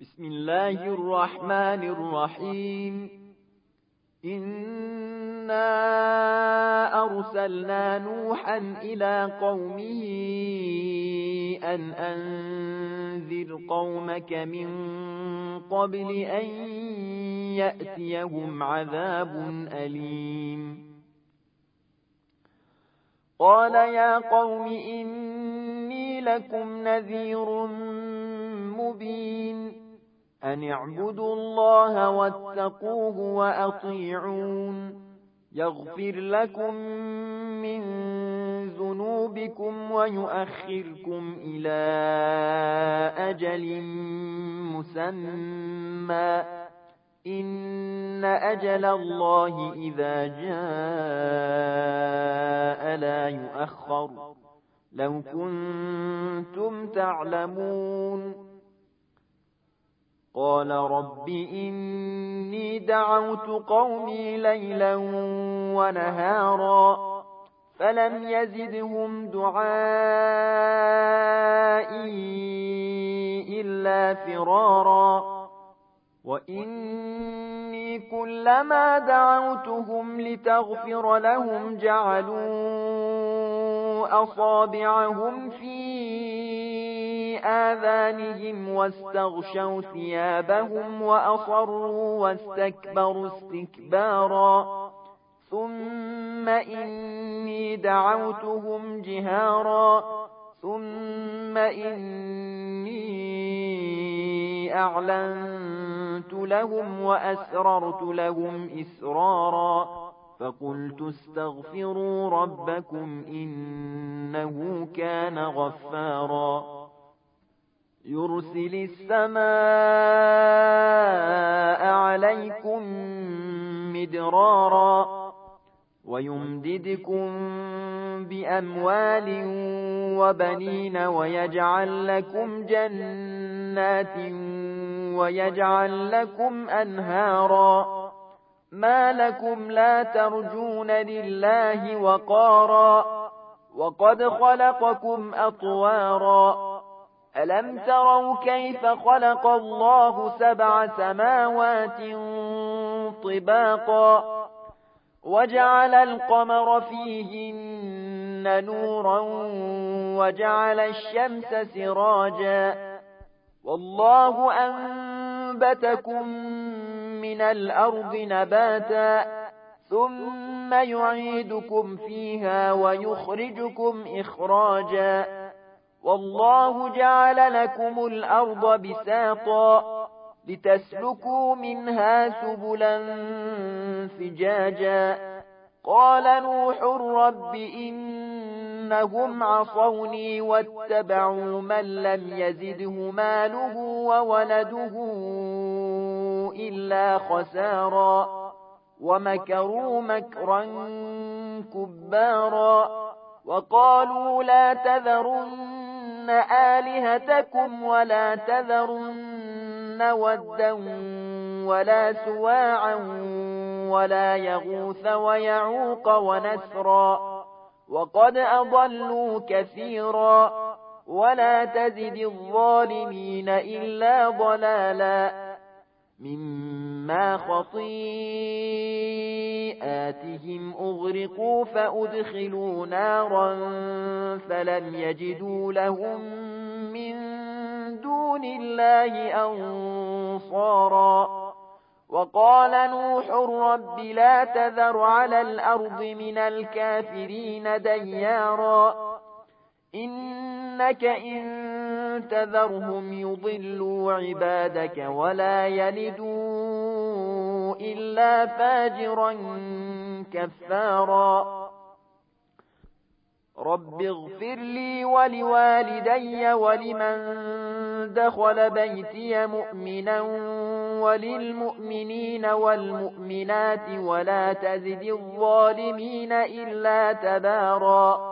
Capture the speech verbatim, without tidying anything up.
بسم الله الرحمن الرحيم إنا أرسلنا نوحا إلى قومه أن أنذر قومك من قبل أن يأتيهم عذاب أليم قال يا قوم إني لكم نذير مبين أن اعبدوا الله واتقوه وأطيعون يغفر لكم من ذنوبكم ويؤخركم إلى أجل مسمى إن أجل الله إذا جاء لا يؤخر لو كنتم تعلمون قال رب إني دعوت قومي ليلا ونهارا فلم يزدهم دعائي إلا فرارا وإني كلما دعوتهم لتغفر لهم جعلوا أصابعهم في آذانهم واستغشوا ثيابهم وأصروا واستكبروا استكبارا ثم إني دعوتهم جهارا ثم إني أعلنت لهم وأسررت لهم إسرارا فقلت استغفروا ربكم إنه كان غفارا يرسل السماء عليكم مدرارا ويمددكم بأموال وبنين ويجعل لكم جنات ويجعل لكم أنهارا ما لكم لا ترجون لله وقارا وقد خلقكم أطوارا ألم تروا كيف خلق الله سبع سماوات طباقا وجعل القمر فيهن نورا وجعل الشمس سراجا والله أنبتكم من الأرض نباتا ثم يعيدكم فيها ويخرجكم إخراجا والله جعل لكم الأرض بساطا لتسلكوا منها سبلا فجاجا قال نوح رب إنهم عصوني واتبعوا من لم يزده ماله وولده إلا خسارا ومكروا مكرا كبارا وقالوا لا تذرن آلهتكم ولا تذرن ودا ولا سواعا ولا يغوث ويعوق ونسرا وقد أضلوا كثيرا ولا تزد الظالمين إلا ضلالا مما خطيئاتهم أغرقوا فأدخلوا نارا فلم يجدوا لهم من دون الله أنصارا وقال نوح رب لا تذر على الأرض من الكافرين ديارا إنك إن تذرهم يضلوا عبادك ولا يلدوا إلا فاجرا كفارا رب اغفر لي ولوالدي ولمن دخل بيتي مؤمنا وللمؤمنين والمؤمنات ولا تزد الظالمين إلا تبارا